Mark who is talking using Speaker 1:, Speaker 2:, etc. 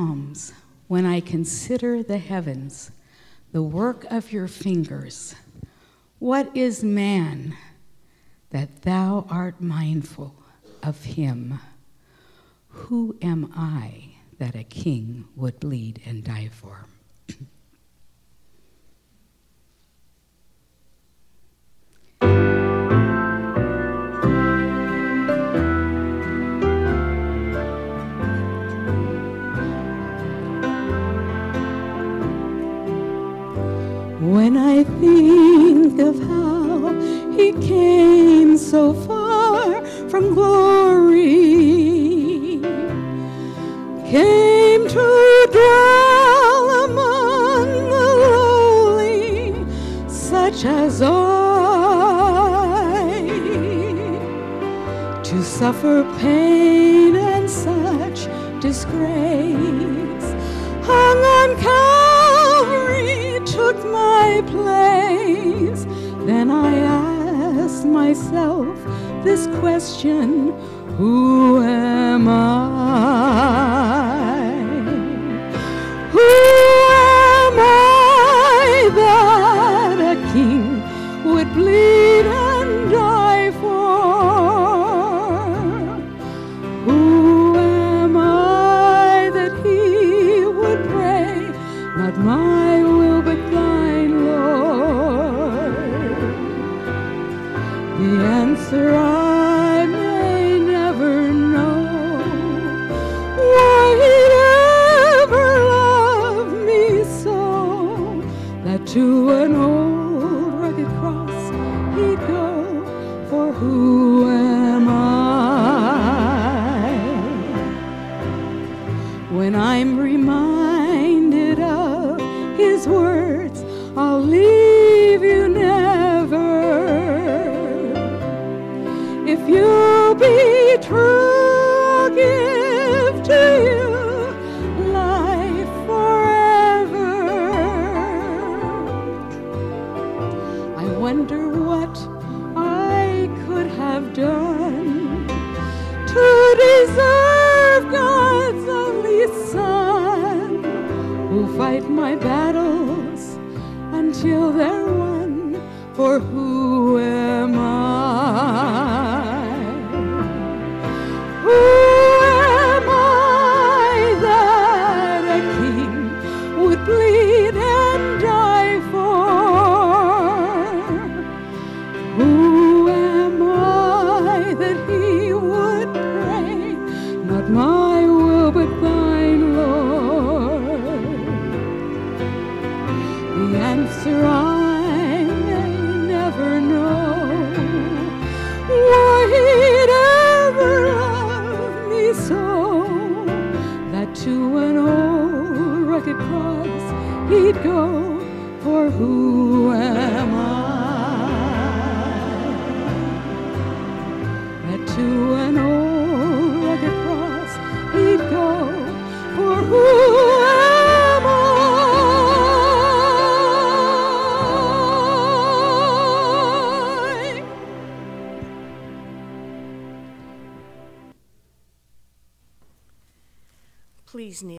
Speaker 1: Psalms, when I consider the heavens, the work of your fingers, what is man that thou art mindful of him? Who am I that a king would bleed and die for? When I think of how he came so far from glory, came to dwell among the lowly, such as I, to suffer pain and such disgrace, hung on Calvary, took my place. Then I asked myself this question, who am I? Who am I that a king would bleed and die for? Who am I that he would pray, not my will but thine, Lord? The answer I may never know, why he'd ever love me so, that to an old rugged cross he'd go. For who am I? When I'm reminded of his words, I'll leave you never. If you'll be true, I'll give to you life forever. I wonder what I could have done to deserve God's only Son, who'll fight my battles until they're won. For who am I? Who am I that a king would bleed and die for? Who am I that he would pray, not my will but thine, Lord? The answer I may never know, why he'd ever love me so, that to an old rugged cross he'd go. For who am I? That to an old rugged cross he'd go. For who am I?
Speaker 2: Please kneel.